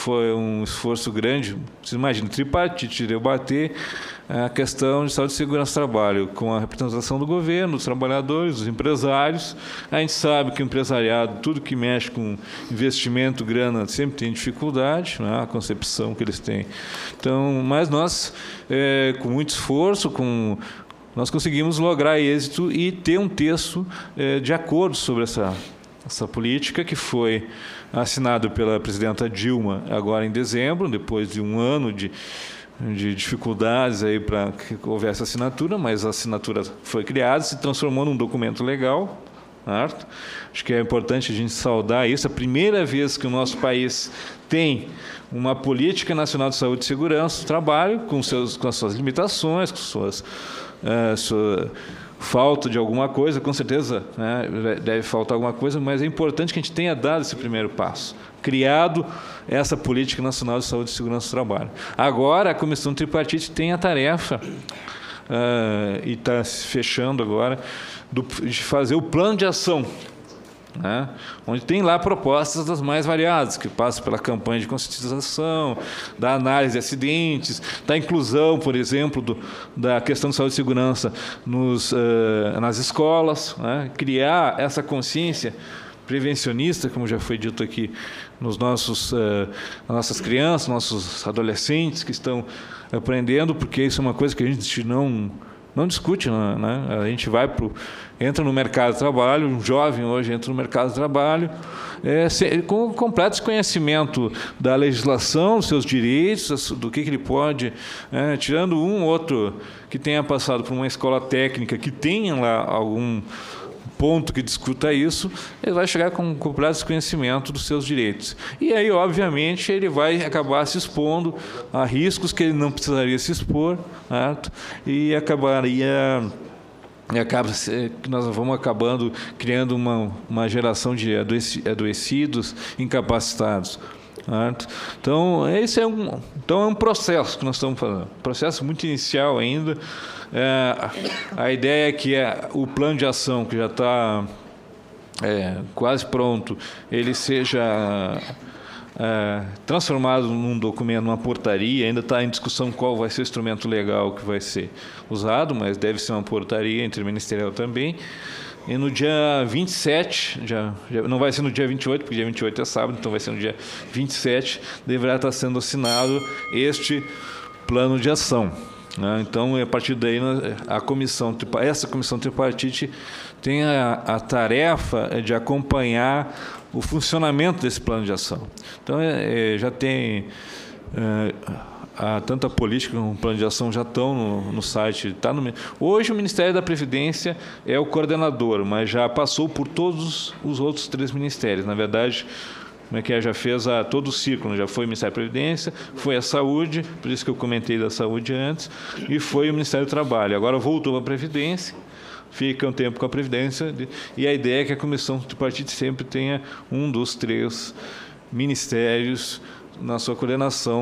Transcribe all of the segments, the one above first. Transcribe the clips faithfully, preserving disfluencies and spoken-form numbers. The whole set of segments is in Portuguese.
foi um esforço grande. Você imagina, tripartite, debater a questão de saúde e segurança do trabalho com a representação do governo, dos trabalhadores, dos empresários. A gente sabe que o empresariado, tudo que mexe com investimento, grana, sempre tem dificuldade, né? A concepção que eles têm. Então, mas nós, é, com muito esforço, com, nós conseguimos lograr êxito e ter um texto é, de acordo sobre essa, essa política, que foi assinado pela presidenta Dilma agora em dezembro, depois de um ano de de dificuldades aí para que houvesse assinatura, mas a assinatura foi criada, se transformou num documento legal, certo? Acho que é importante a gente saudar isso. A primeira vez que o nosso país tem uma política nacional de saúde e segurança do trabalho, com, seus, com as suas limitações, com suas, uh, sua falta de alguma coisa, com certeza, né, deve faltar alguma coisa, mas é importante que a gente tenha dado esse primeiro passo, criado essa Política Nacional de Saúde e Segurança do Trabalho. Agora, a Comissão Tripartite tem a tarefa, uh, e está se fechando agora, do, de fazer o plano de ação, né, onde tem lá propostas das mais variadas, que passam pela campanha de conscientização, da análise de acidentes, da inclusão, por exemplo, do, da questão de saúde e segurança nos, uh, nas escolas, né, criar essa consciência prevencionista, como já foi dito aqui, nos nossos, uh, nossas crianças, nossos adolescentes que estão aprendendo, porque isso é uma coisa que a gente não, não discute, né? A gente vai pro, entra no mercado de trabalho, um jovem hoje entra no mercado de trabalho é, se, com completo desconhecimento da legislação, dos seus direitos, do que, que ele pode, é, tirando um ou outro que tenha passado por uma escola técnica, que tenha lá algum ponto que discuta isso, ele vai chegar com um completo desconhecimento dos seus direitos. E aí, obviamente, ele vai acabar se expondo a riscos que ele não precisaria se expor, certo? E acabaria... E acaba, nós vamos acabando criando uma, uma geração de adoecidos, incapacitados. Certo? Então, esse é um, então, é um processo que nós estamos falando, um processo muito inicial ainda. É, a ideia é que é, o plano de ação, que já está é, quase pronto, ele seja é, transformado num documento, numa portaria. Ainda está em discussão qual vai ser o instrumento legal que vai ser usado, mas deve ser uma portaria interministerial também. E no dia vinte e sete, já, já, não vai ser no dia vinte e oito, porque dia vinte e oito é sábado, então vai ser no dia vinte e sete, deverá estar sendo assinado este plano de ação. Né? Então, a partir daí, a comissão, essa comissão tripartite tem a, a tarefa de acompanhar o funcionamento desse plano de ação. Então, é, é, já tem... É, a, tanto a política como o plano de ação já estão no, no site. Tá no, hoje o Ministério da Previdência é o coordenador, mas já passou por todos os outros três ministérios. Na verdade, como é que é, já fez a, todo o ciclo, já foi o Ministério da Previdência, foi a Saúde, por isso que eu comentei da Saúde antes, e foi o Ministério do Trabalho. Agora voltou para a Previdência, fica um tempo com a Previdência, e a ideia é que a Comissão Tripartite sempre tenha um dos três ministérios na sua coordenação,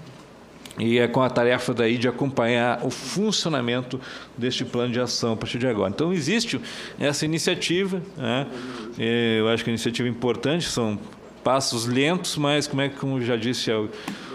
e é com a tarefa daí de acompanhar o funcionamento deste plano de ação a partir de agora. Então, existe essa iniciativa, né? Eu acho que é uma iniciativa importante, são passos lentos, mas, como é que, como já disse, uh,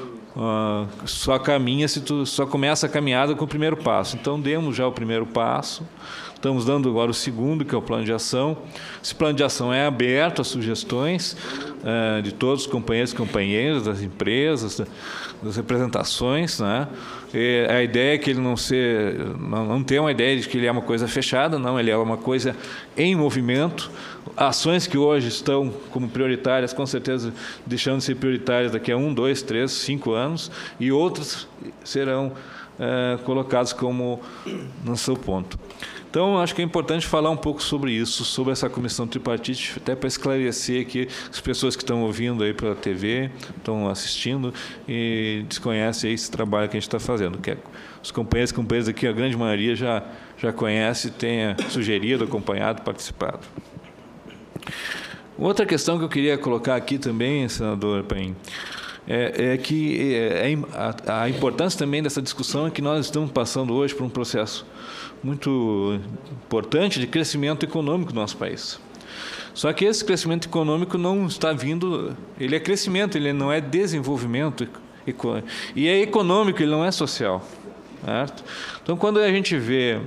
só caminha se tu só começa a caminhada com o primeiro passo. Então, demos já o primeiro passo, estamos dando agora o segundo, que é o plano de ação. Esse plano de ação é aberto a sugestões uh, de todos os companheiros e companheiras, das empresas, das representações, né? E a ideia é que ele não ser, não, não tem uma ideia de que ele é uma coisa fechada, não, ele é uma coisa em movimento. Ações que hoje estão como prioritárias, com certeza deixando de ser prioritárias daqui a um, dois, três, cinco anos, e outras serão é, colocadas como no seu ponto. Então, acho que é importante falar um pouco sobre isso, sobre essa comissão tripartite, até para esclarecer aqui as pessoas que estão ouvindo aí pela T V, estão assistindo e desconhecem esse trabalho que a gente está fazendo. Que é, os companheiros e companheiras aqui, a grande maioria já, já conhece, tenha sugerido, acompanhado, participado. Outra questão que eu queria colocar aqui também, senador Paim, é, é que é, a, a importância também dessa discussão é que nós estamos passando hoje por um processo muito importante de crescimento econômico do nosso país. Só que esse crescimento econômico não está vindo, ele é crescimento, ele não é desenvolvimento, e é econômico, ele não é social. Certo? Então, quando a gente vê,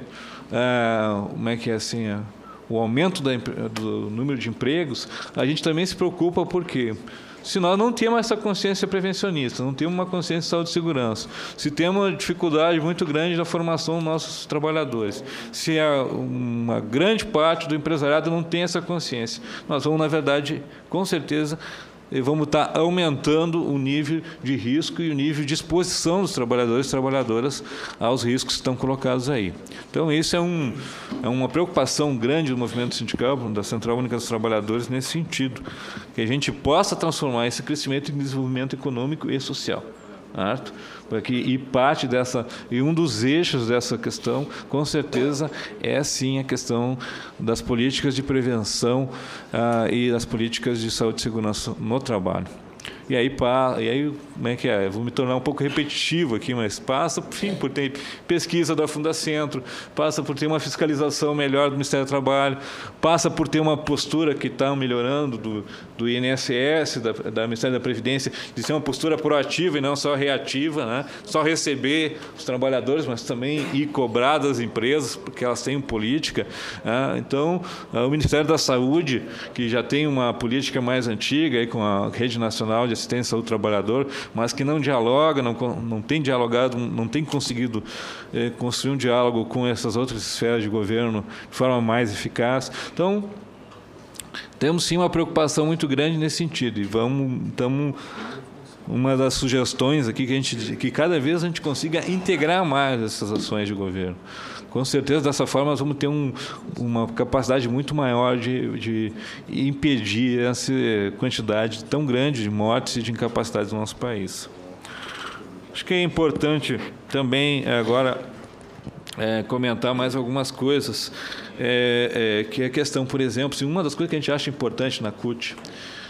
ah, como é que é assim, ah, o aumento da, do número de empregos, a gente também se preocupa porque se nós não temos essa consciência prevencionista, não temos uma consciência de saúde e segurança, se temos uma dificuldade muito grande na formação dos nossos trabalhadores, se uma grande parte do empresariado não tem essa consciência, nós vamos, na verdade, com certeza, vamos estar aumentando o nível de risco e o nível de exposição dos trabalhadores e trabalhadoras aos riscos que estão colocados aí. Então, isso é, um, é uma preocupação grande do movimento sindical, da Central Única dos Trabalhadores, nesse sentido, que a gente possa transformar esse crescimento em desenvolvimento econômico e social. Certo? Porque, e parte dessa, e um dos eixos dessa questão, com certeza, é sim a questão das políticas de prevenção ah, e das políticas de saúde e segurança no trabalho. E aí, pá, e aí, como é que é? Eu vou me tornar um pouco repetitivo aqui, mas passa, enfim, por ter pesquisa da Fundacentro, passa por ter uma fiscalização melhor do Ministério do Trabalho, passa por ter uma postura que está melhorando do, do I N S S, da, da Ministério da Previdência, de ser uma postura proativa e não só reativa, né? Só receber os trabalhadores, mas também ir cobrar das empresas, porque elas têm política. Né? Então, o Ministério da Saúde, que já tem uma política mais antiga, aí, com a Rede Nacional de Assistência ao Trabalhador, mas que não dialoga, não, não tem dialogado, não tem conseguido eh, construir um diálogo com essas outras esferas de governo de forma mais eficaz. Então, temos sim uma preocupação muito grande nesse sentido, e vamos, estamos, uma das sugestões aqui que, a gente, que cada vez a gente consiga integrar mais essas ações de governo. Com certeza, dessa forma, nós vamos ter um, uma capacidade muito maior de, de impedir essa quantidade tão grande de mortes e de incapacidades no nosso país. Acho que é importante também, agora, é, comentar mais algumas coisas, é, é, que é a questão, por exemplo, assim, uma das coisas que a gente acha importante na C U T,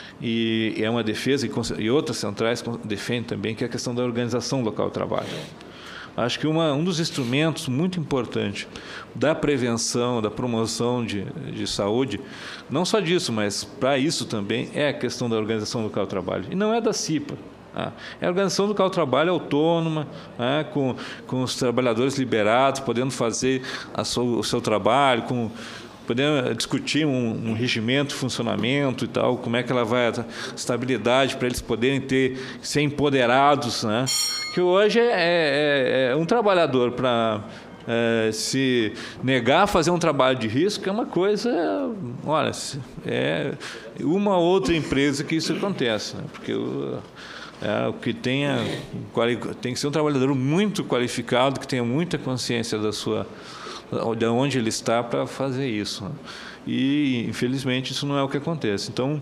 e é uma defesa, e, e outras centrais defendem também, que é a questão da organização local do trabalho. Acho que uma, um dos instrumentos muito importantes da prevenção, da promoção de, de saúde, não só disso, mas para isso também, é a questão da organização local do trabalho. E não é da CIPA. Ah, é a organização do local do trabalho autônoma, ah, com, com os trabalhadores liberados, podendo fazer a sua, o seu trabalho, com, podendo discutir um, um regimento de funcionamento e tal, como é que ela vai, a estabilidade para eles poderem ter, ser empoderados, né? Que hoje é, é, é um trabalhador para é, se negar a fazer um trabalho de risco é uma coisa, olha, é uma outra empresa que isso acontece, né? Porque o, é, o que tenha, tem que ser um trabalhador muito qualificado, que tenha muita consciência da sua, de onde ele está para fazer isso, né? E, infelizmente, isso não é o que acontece. Então,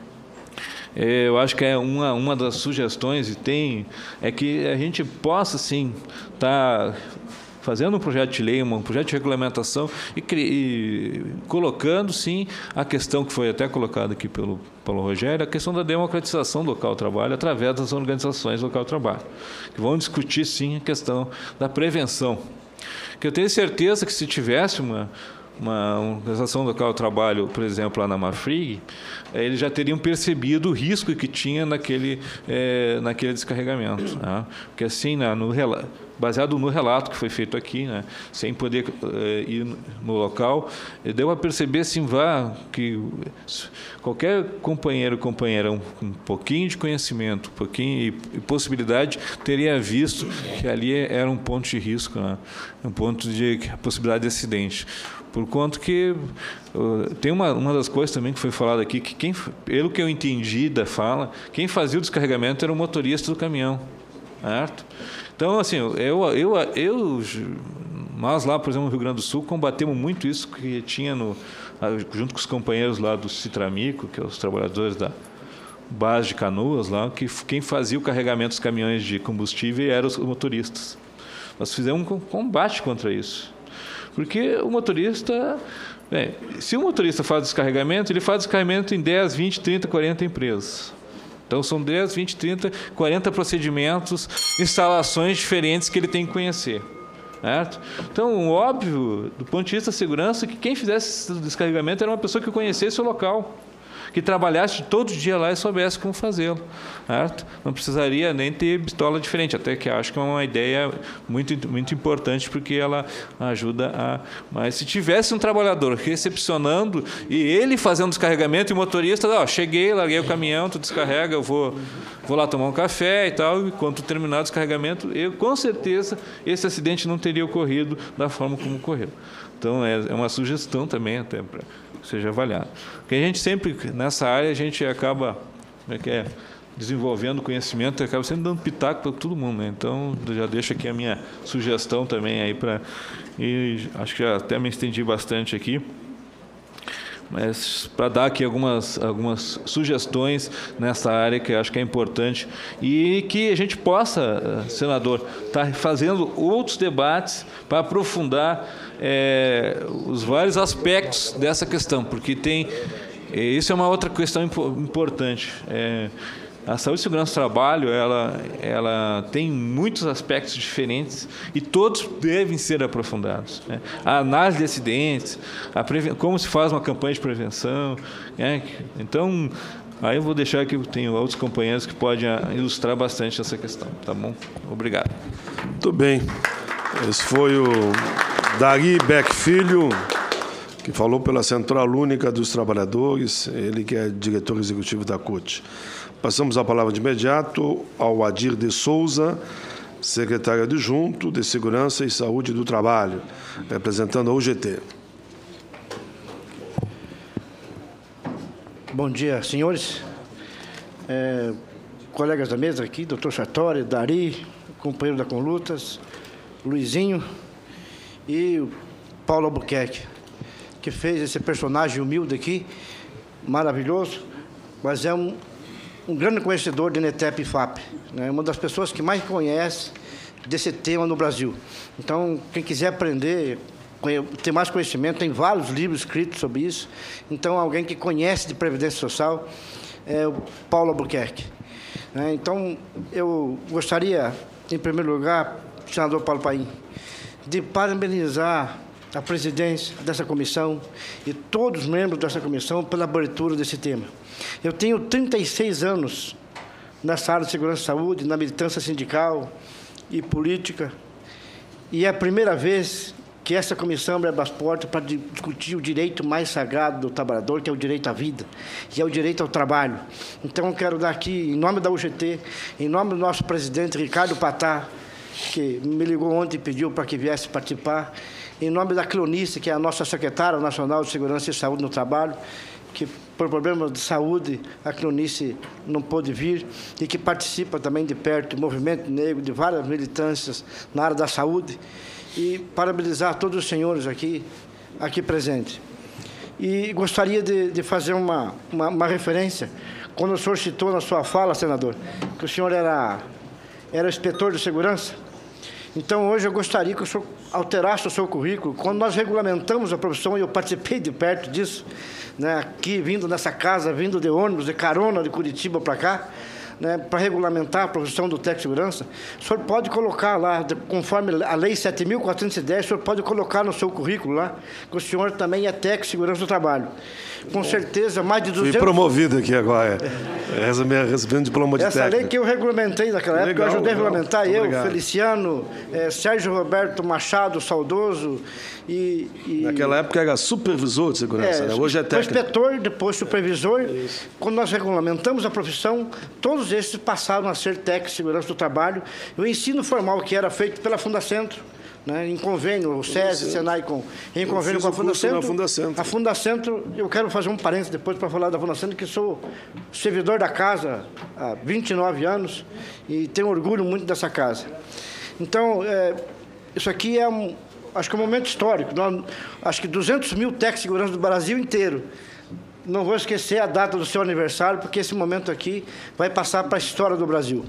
eu acho que é uma, uma das sugestões, e tem, é que a gente possa, sim, estar fazendo um projeto de lei, um projeto de regulamentação e, e colocando, sim, a questão que foi até colocada aqui pelo Paulo Rogério, a questão da democratização do local de trabalho através das organizações do local de trabalho, que vão discutir, sim, a questão da prevenção. Que eu tenho certeza que se tivesse uma... uma organização local de trabalho, por exemplo, lá na Marfrig, eles já teriam percebido o risco que tinha naquele, é, naquele descarregamento. Né? Porque assim, né, no, baseado no relato que foi feito aqui, né, sem poder é, ir no local, deu a perceber assim, vá, que qualquer companheiro ou companheira com um pouquinho de conhecimento, um pouquinho e possibilidade, teria visto que ali era um ponto de risco, né? Um ponto de possibilidade de acidente. Por quanto que uh, tem uma, uma das coisas também que foi falado aqui, que quem, pelo que eu entendi da fala, quem fazia o descarregamento era o motorista do caminhão, certo? Então, assim, eu, eu, eu, nós lá, por exemplo, no Rio Grande do Sul, combatemos muito isso que tinha, no, junto com os companheiros lá do Citramico, que são os trabalhadores da base de Canoas, lá, que quem fazia o carregamento dos caminhões de combustível eram os motoristas. Nós fizemos um combate contra isso. Porque o motorista, bem, se o motorista faz descarregamento, ele faz descarregamento em dez, vinte, trinta, quarenta empresas. Então, são dez, vinte, trinta, quarenta procedimentos, instalações diferentes que ele tem que conhecer. Certo? Então, óbvio, do ponto de vista da segurança, que quem fizesse esse descarregamento era uma pessoa que conhecesse o local. que trabalhasse todo dia lá e soubesse como fazê-lo, certo? Não precisaria nem ter pistola diferente, até que acho que é uma ideia muito, muito importante, porque ela ajuda a... Mas se tivesse um trabalhador recepcionando e ele fazendo descarregamento e o motorista, ó, cheguei, larguei o caminhão, tu descarrega, eu vou, vou lá tomar um café e tal, e quando terminar o descarregamento, eu, com certeza esse acidente não teria ocorrido da forma como ocorreu. Então, é, é uma sugestão também até para que seja avaliado. Porque a gente sempre, nessa área, a gente acaba como é que é, desenvolvendo conhecimento e acaba sempre dando pitaco para todo mundo, né? Então, já deixo aqui a minha sugestão também aí para... E acho que já até me estendi bastante aqui. Mas para dar aqui algumas, algumas sugestões nessa área que eu acho que é importante e que a gente possa, senador, estar fazendo outros debates para aprofundar é, os vários aspectos dessa questão, porque tem, isso é uma outra questão importante. É, a saúde e segurança do trabalho, ela, ela tem muitos aspectos diferentes e todos devem ser aprofundados, né? A análise de acidentes, a preven... como se faz uma campanha de prevenção, né? Então, aí eu vou deixar que eu tenho outros companheiros que podem ilustrar bastante essa questão, tá bom? Obrigado. Muito bem. Esse foi o Dari Beck Filho, que falou pela Central Única dos Trabalhadores, ele que é diretor executivo da C U T. Passamos a palavra de imediato ao Adir de Souza, secretário adjunto de Segurança e Saúde do Trabalho, representando a U G T. Bom dia, senhores. É, colegas da mesa aqui, doutor Sartori, Dari, companheiro da Conlutas, Luizinho e o Paulo Albuquerque, que fez esse personagem humilde aqui, maravilhoso, mas é um... um grande conhecedor de NETEP e FAP, né? Uma das pessoas que mais conhece desse tema no Brasil. Então, quem quiser aprender, ter mais conhecimento, tem vários livros escritos sobre isso. Então, alguém que conhece de Previdência Social é o Paulo Albuquerque. Né? Então, eu gostaria, em primeiro lugar, senador Paulo Paim, de parabenizar a presidência dessa comissão e todos os membros dessa comissão pela abertura desse tema. Eu tenho trinta e seis anos nessa área de segurança e saúde, na militância sindical e política, e é a primeira vez que essa comissão abre as portas para discutir o direito mais sagrado do trabalhador, que é o direito à vida, que é o direito ao trabalho. Então, eu quero dar aqui, em nome da U G T, em nome do nosso presidente, Ricardo Patá, que me ligou ontem e pediu para que viesse participar, em nome da Cleonice, que é a nossa secretária nacional de Segurança e Saúde no Trabalho, que por problemas de saúde a Cleonice não pôde vir e que participa também de perto do movimento negro, de várias militâncias na área da saúde, e parabenizar todos os senhores aqui, aqui presentes. E gostaria de, de fazer uma, uma, uma referência, quando o senhor citou na sua fala, senador, que o senhor era, era inspetor de segurança. Então, hoje eu gostaria que o senhor alterasse o seu currículo. Quando nós regulamentamos a profissão, e eu participei de perto disso, né, aqui, vindo nessa casa, vindo de ônibus, de carona de Curitiba para cá, né, para regulamentar a profissão do técnico de segurança, o senhor pode colocar lá, conforme a Lei sete mil quatrocentos e dez, o senhor pode colocar no seu currículo lá, que o senhor também é técnico de segurança do trabalho. Com certeza, mais de duzentos... Fui promovido aqui agora, é. Recebendo diploma de Essa técnico. lei que eu regulamentei naquela época, legal, eu ajudei legal. a regulamentar, Muito eu, obrigado. Feliciano, é, Sérgio Roberto Machado, saudoso, e, e... Naquela época era supervisor de segurança, é, né? Hoje é técnico. Foi inspetor, depois supervisor. Isso. Quando nós regulamentamos a profissão, todos esses passaram a ser técnicos de segurança do trabalho. O ensino formal que era feito pela Fundacentro, né, em convênio, o SESI, Senai, com, em convênio com a Fundacentro. Fundacentro. A Fundacentro, eu quero fazer um parênteses depois para falar da Fundacentro, que sou servidor da casa há vinte e nove anos e tenho orgulho muito dessa casa. Então, é, isso aqui é um, acho que é um momento histórico. Nós, acho que duzentos mil técnicos de segurança do Brasil inteiro. Não vou esquecer a data do seu aniversário, porque esse momento aqui vai passar para a história do Brasil.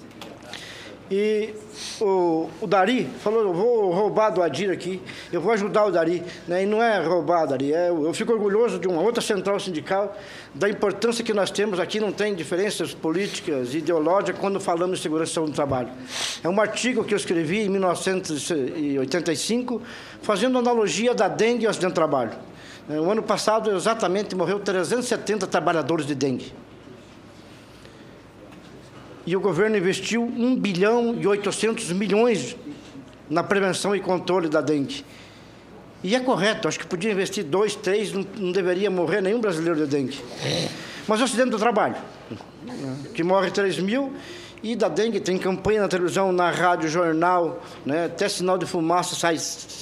E o, o Dari falou, eu vou roubar do Adir aqui, eu vou ajudar o Dari, né? E não é roubar, Dari, é, eu fico orgulhoso de uma outra central sindical, da importância que nós temos aqui, não tem diferenças políticas, ideológicas, quando falamos de segurança do trabalho. É um artigo que eu escrevi em mil novecentos e oitenta e cinco, fazendo analogia da dengue e acidente de trabalho. O ano passado, exatamente, morreu trezentos e setenta trabalhadores de dengue. E o governo investiu um bilhão e oitocentos milhões na prevenção e controle da dengue. E é correto, acho que podia investir dois, três, não, não deveria morrer nenhum brasileiro de dengue. Mas o acidente do trabalho, que morre três mil, e da dengue tem campanha na televisão, na rádio, jornal, né, até sinal de fumaça sai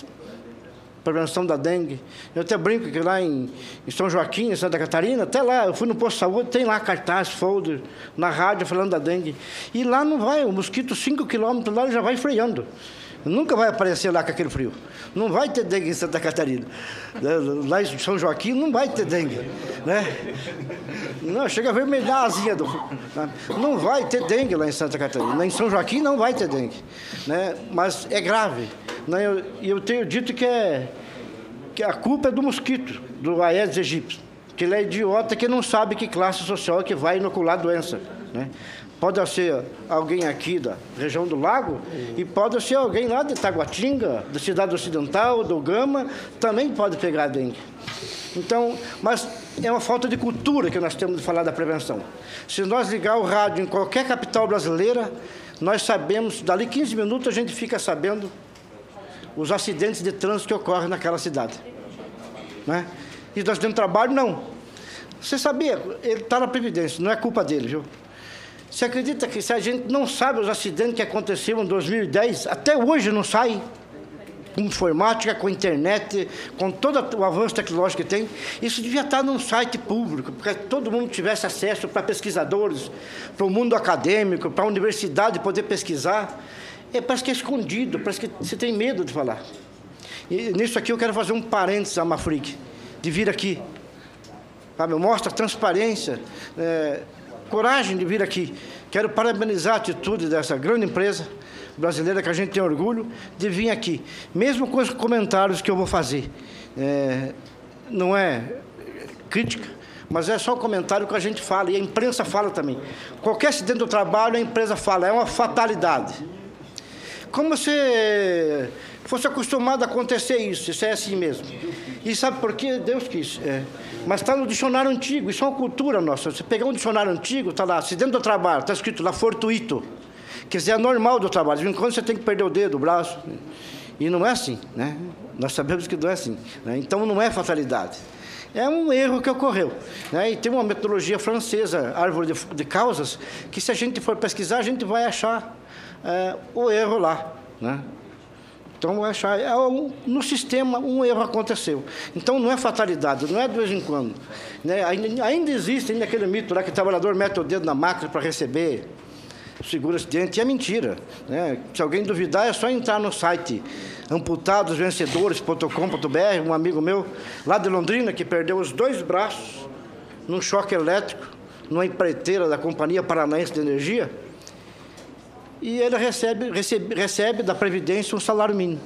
prevenção da dengue. Eu até brinco que lá em, em São Joaquim, em Santa Catarina, até lá, eu fui no posto de saúde, tem lá cartaz, folder, na rádio falando da dengue. E lá não vai, o mosquito cinco quilômetros lá ele já vai freando. Nunca vai aparecer lá com aquele frio. Não vai ter dengue em Santa Catarina. Lá em São Joaquim não vai ter dengue. Né? Não, chega a vermelhar a asinha do... Não vai ter dengue lá em Santa Catarina. Em São Joaquim não vai ter dengue. Né? Mas é grave. E eu, eu tenho dito que, é, que a culpa é do mosquito, do Aedes aegypti. Que ele é idiota que não sabe que classe social é que vai inocular a doença. Né? Pode ser alguém aqui da região do Lago e pode ser alguém lá de Taguatinga, da Cidade Ocidental, do Gama, também pode pegar dengue. Então, mas é uma falta de cultura que nós temos de falar da prevenção. Se nós ligar o rádio em qualquer capital brasileira, nós sabemos, dali quinze minutos a gente fica sabendo os acidentes de trânsito que ocorrem naquela cidade. Né? E do acidente de trabalho, não. Você sabia, ele está na Previdência, não é culpa dele, viu? Você acredita que se a gente não sabe os acidentes que aconteceram em dois mil e dez, até hoje não sai? Com informática, com internet, com todo o avanço tecnológico que tem, isso devia estar num site público, para que todo mundo tivesse acesso, para pesquisadores, para o mundo acadêmico, para a universidade poder pesquisar. É, parece que é escondido, parece que você tem medo de falar. E nisso aqui eu quero fazer um parênteses a Mafrig, de vir aqui. Sabe, mostra transparência, é, coragem de vir aqui. Quero parabenizar a atitude dessa grande empresa brasileira, que a gente tem orgulho de vir aqui. Mesmo com os comentários que eu vou fazer. É, não é crítica, mas é só o comentário que a gente fala, e a imprensa fala também. Qualquer acidente do trabalho, a imprensa fala, é uma fatalidade. Como se fosse acostumado a acontecer isso, isso é assim mesmo. E sabe por quê? Deus quis. É. Mas está no dicionário antigo, isso é uma cultura nossa. Você pegar um dicionário antigo, está lá, acidente do trabalho, está escrito lá, fortuito. Quer dizer, é normal do trabalho. De vez em quando você tem que perder o dedo, o braço. E não é assim, né? Nós sabemos que não é assim. Né? Então, não é fatalidade. É um erro que ocorreu. Né? E tem uma metodologia francesa, árvore de, de causas, que se a gente for pesquisar, a gente vai achar é, o erro lá. Né? Então, vai achar, é um, no sistema, um erro aconteceu. Então, não é fatalidade, não é de vez em quando. Né? Ainda, ainda existe ainda aquele mito lá que o trabalhador mete o dedo na máquina para receber seguro acidente, e é mentira. Né? Se alguém duvidar, é só entrar no site amputados vencedores ponto com ponto br, um amigo meu lá de Londrina, que perdeu os dois braços num choque elétrico, numa empreiteira da Companhia Paranaense de Energia, e ele recebe, recebe, recebe da Previdência um salário mínimo.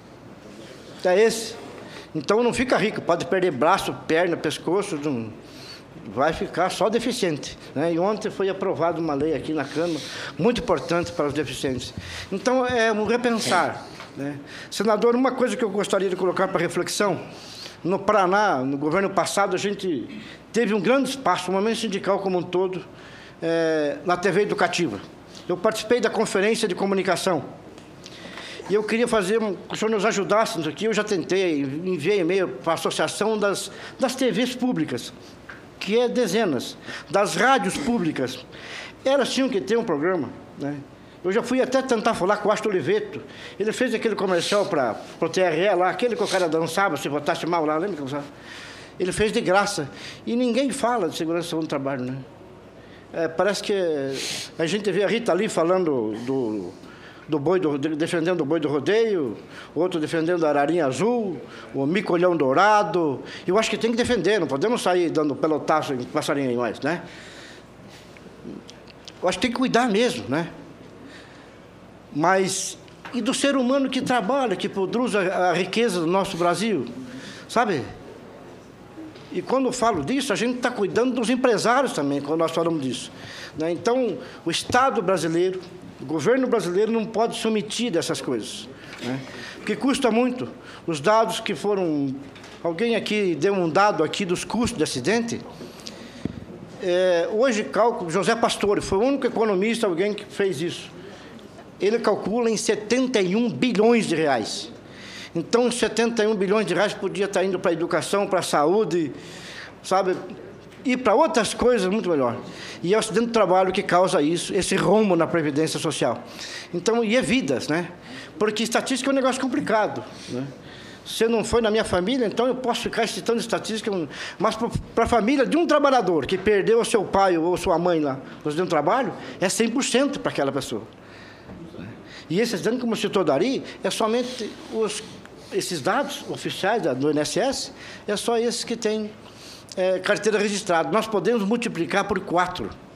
É esse. Então, não fica rico, pode perder braço, perna, pescoço, não, vai ficar só deficiente. Né? E ontem foi aprovada uma lei aqui na Câmara, muito importante para os deficientes. Então, é um repensar. Né? Senador, uma coisa que eu gostaria de colocar para reflexão, no Paraná, no governo passado, a gente teve um grande espaço, o movimento sindical como um todo, é, na T V educativa. Eu participei da conferência de comunicação. E eu queria fazer, que o senhor nos ajudasse nisso aqui, eu já tentei, enviei e-mail para a Associação das, das T Vs públicas, que é dezenas, das rádios públicas. Elas tinham que ter um programa. Né? Eu já fui até tentar falar com o Astro Oliveto. Ele fez aquele comercial para o T R E lá, aquele que o cara dançava, se votasse mal lá, lembra que eu Ele fez de graça. E ninguém fala de segurança do trabalho. Né? É, parece que a gente vê a Rita ali falando do, do boi do, defendendo o boi do rodeio, outro defendendo a ararinha azul, o mico-olhão dourado. Eu acho que tem que defender, não podemos sair dando pelotaço em passarinho mais, né? Eu acho que tem que cuidar mesmo, né? Mas, e do ser humano que trabalha, que produz a, a riqueza do nosso Brasil, sabe? E quando eu falo disso, a gente está cuidando dos empresários também, quando nós falamos disso. Né? Então, o Estado brasileiro, o governo brasileiro não pode se omitir dessas coisas. Né? Porque custa muito. Os dados que foram Alguém aqui deu um dado aqui dos custos de acidente. É, hoje, cálculo, José Pastore foi o único economista, alguém que fez isso. Ele calcula em setenta e um bilhões de reais. Então, setenta e um bilhões de reais podia estar indo para a educação, para a saúde, sabe, e para outras coisas muito melhor. E é o acidente do trabalho que causa isso, esse rombo na Previdência Social. Então, e é vidas, né? Porque estatística é um negócio complicado, né? Se não foi na minha família, então eu posso ficar citando estatística, mas para a família de um trabalhador que perdeu o seu pai ou sua mãe lá no acidente do trabalho, é cem por cento para aquela pessoa. E esses dados, como citou Dari, é somente os, esses dados oficiais do I N S S, é só esses que têm é, carteira registrada. Nós podemos multiplicar por quatro.